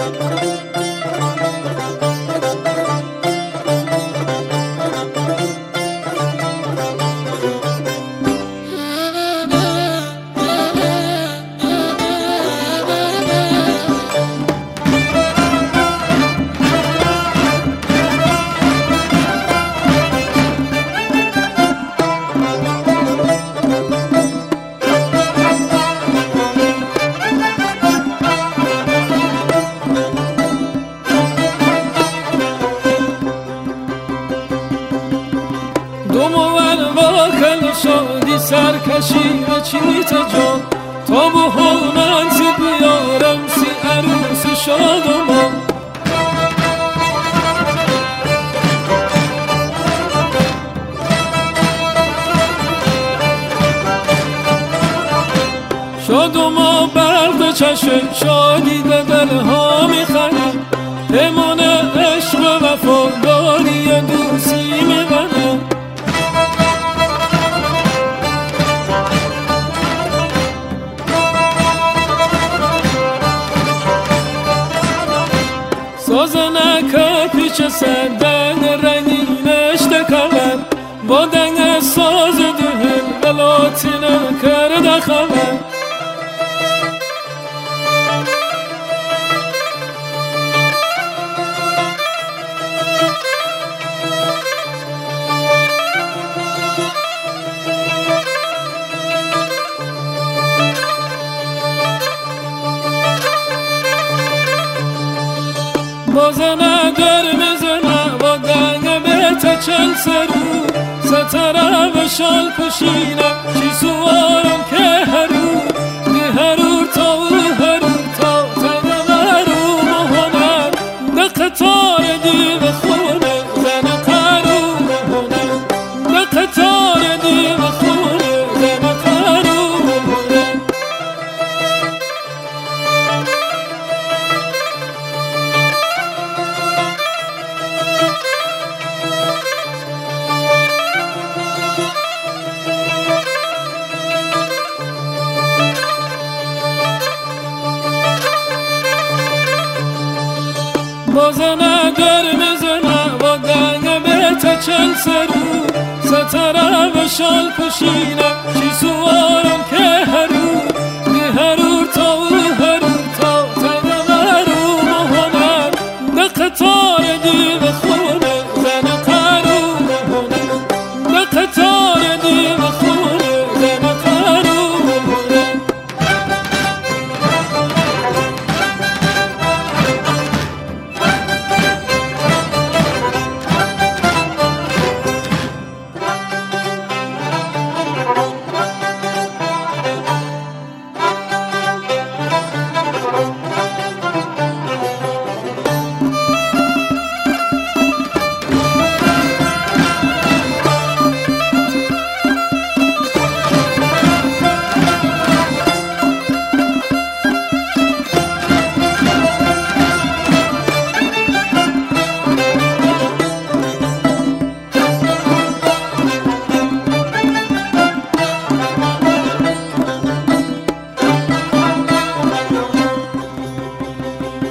شادی سرکشی و چیت جان تا بهانت بیارم سی عروس شادمان شادما برد چشم شادی به دلها میخرم پیمان عشق و وفاداری دوستی میبنم سازنک پیچ سردن رنگینش دکلم با دنگ ساز دهن بلاتین کرده خلم بازنه در میزنه با دنگ بیت چل سرو ستره و شال پشینه چی سوارم که هرو دی هرور تا او هرور تا تنه مرو مهنه ده قطار دی و خونه زنه قرو مهنه ده قطار دی و خونه زنه قرو مهنه بازنه در میزنه با دنگ بیت چل سرو ستره و شال پشینه چی سوارم که هرو دی هرور تا او هرور تا تنه مرو مهنه ده قطار دی و خونه زنه قرو مهنه ده قطار دی و خونه زنه قرو مهنه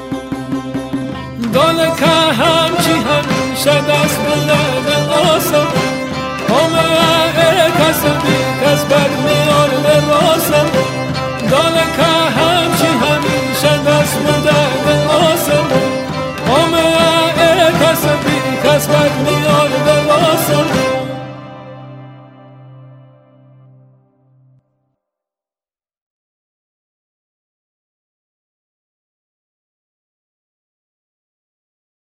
دانه که همچی همیشه دست بلند آسان